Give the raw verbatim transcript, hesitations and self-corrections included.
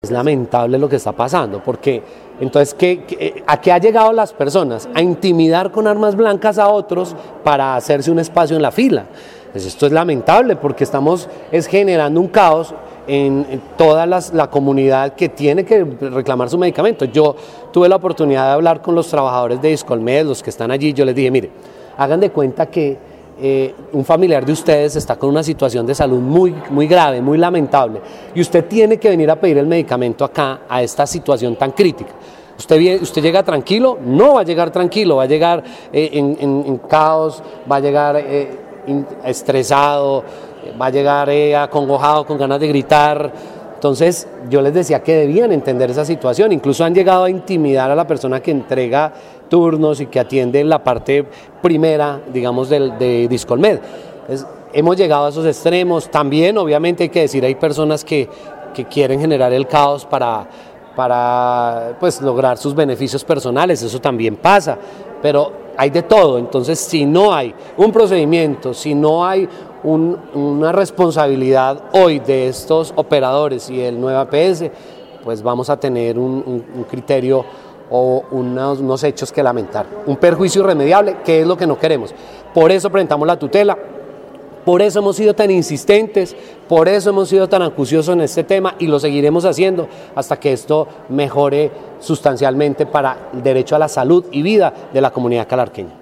es lamentable lo que está pasando, porque entonces, ¿qué, qué, ¿a qué ha llegado las personas? A intimidar con armas blancas a otros para hacerse un espacio en la fila. Pues esto es lamentable porque estamos es generando un caos en, en toda las, la comunidad que tiene que reclamar su medicamento. Yo tuve la oportunidad de hablar con los trabajadores de Discolmed, los que están allí, yo les dije, mire, hagan de cuenta que eh, un familiar de ustedes está con una situación de salud muy, muy grave, muy lamentable, y usted tiene que venir a pedir el medicamento acá, a esta situación tan crítica. Usted, usted llega tranquilo, no va a llegar tranquilo, va a llegar eh, en, en, en caos, va a llegar eh, in, estresado, va a llegar eh, acongojado, con ganas de gritar. Entonces yo les decía que debían entender esa situación, incluso han llegado a intimidar a la persona que entrega turnos y que atiende la parte primera, digamos, del, de Discolmed. Entonces, hemos llegado a esos extremos. También, obviamente, hay que decir, hay personas que, que quieren generar el caos para, para pues, lograr sus beneficios personales, eso también pasa, pero hay de todo. Entonces, si no hay un procedimiento, si no hay un, una responsabilidad hoy de estos operadores y el nueve A P S, pues vamos a tener un, un, un criterio o unos, unos hechos que lamentar, un perjuicio irremediable, que es lo que no queremos. Por eso presentamos la tutela, por eso hemos sido tan insistentes, por eso hemos sido tan acuciosos en este tema y lo seguiremos haciendo hasta que esto mejore sustancialmente para el derecho a la salud y vida de la comunidad calarqueña.